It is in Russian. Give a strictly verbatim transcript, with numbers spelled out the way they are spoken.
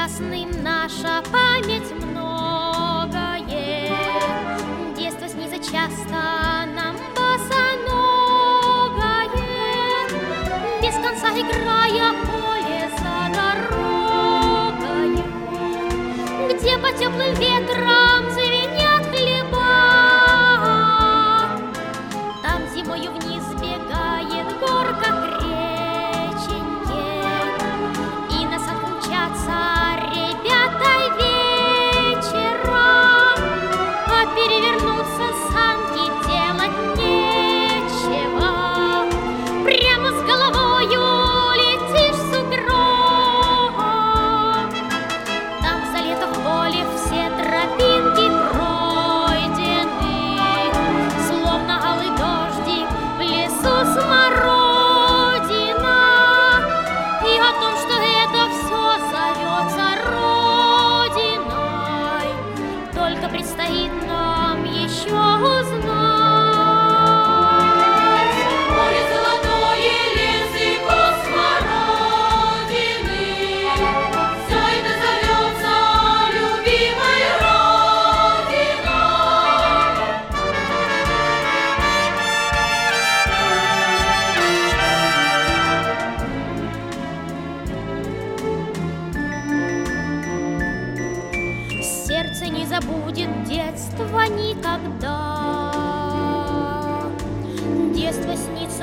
прекрасным наша память многое. Детство снится часто нам босоногое, без конца играя поле за дорогою, где по теплым ветрам звенят хлеба. Там зимою вниз бегает горка к реченьке, и на сад мчатся ребята вечером, а перевернуться санки делать нечего. Прямо с головою летишь в сугроб. Там за лето в поле все тропинки пройдены, словно алый дождик в лесу смородина. И о том, что это все зовется родиной, только предстоит нам еще узнать. Поле золотое, лес и космородины, все это зовется любимой родиной. Сердце не забудет детство никогда. Детство снится